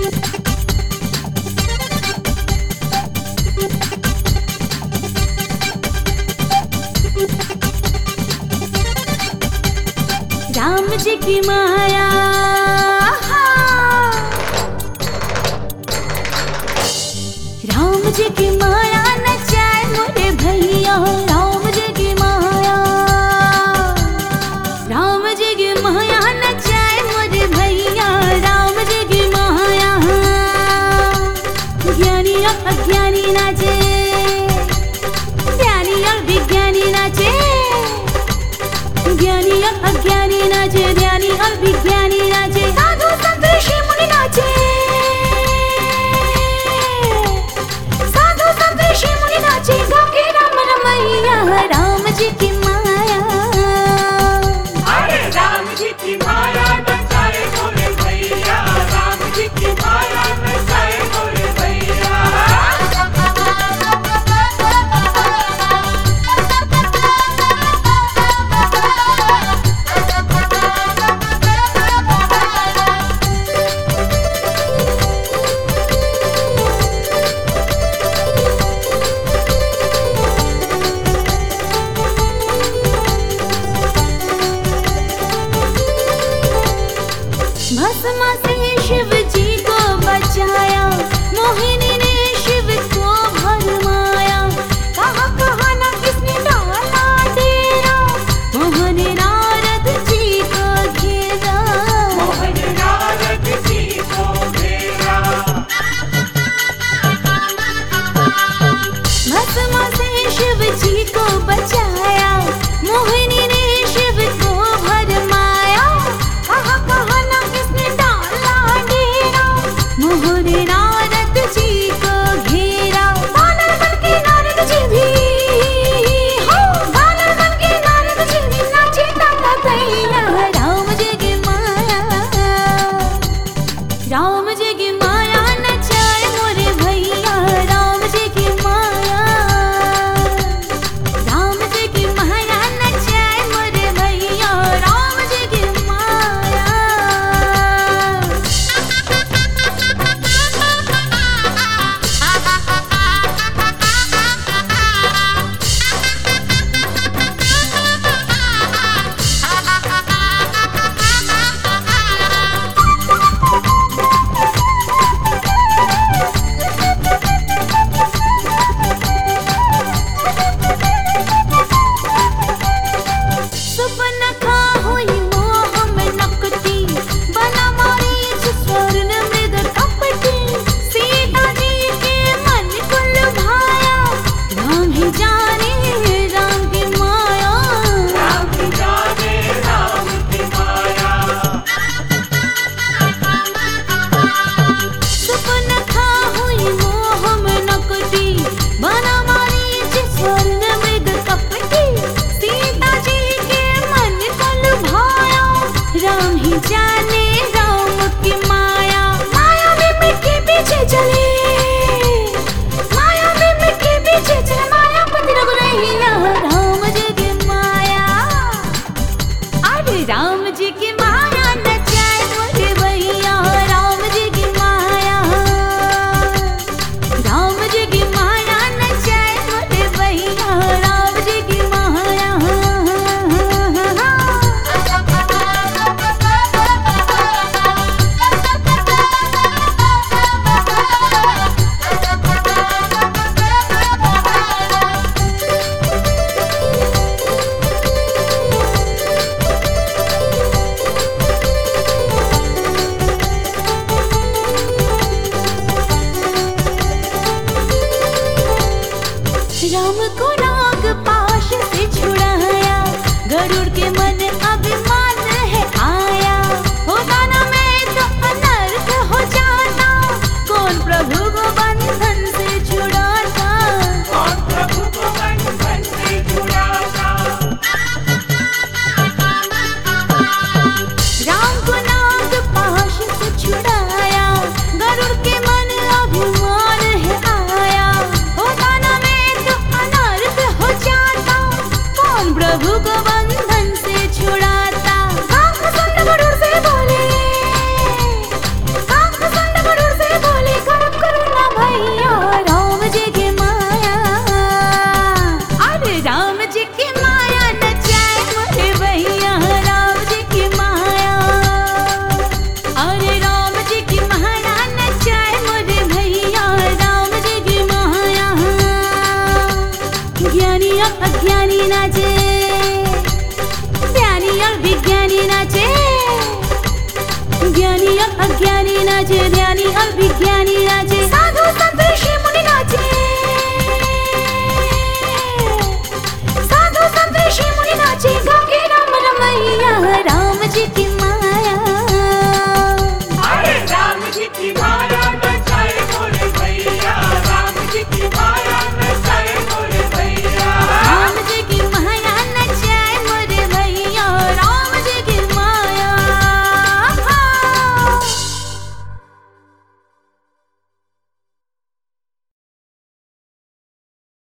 राम जी की माया, राम जी की माया नचाए मोरे भैया। राम जी की माया, राम जी की माया नचाए मोरे भैया। राम जी की माया, ज्ञानी और अज्ञानी नाचे, ज्ञानी और विज्ञानी नाचे, ज्ञानी और अज्ञानी नाचे, ज्ञानी और विज्ञानी नाचे, साधु संत ऋषि मुनि नाचे, साधु संत ऋषि मुनि नाचे, गाँव के राम रमैया। राम जी की माया, अरे राम जी की माया नचाए मोरे भैया। राम जी की माया नचाए मोरे भैया। भस्म से शिव जी को बचाया, मोहिनी ने शिव को भरमाया। कहाँ कहाँ ना किसने डाला डेरा, मोहन नारद जी को घेरा, मोहन नारद जी को घेरा। भस्म से शिव जी को बचाया, मोहिनी ने शिव को भरमाया। कहाँ कहाँ ना किसने डाला डेरा, मोहन नारद जी अज्ञानी नाचे ध्यानी अभिज्ञानी नाचे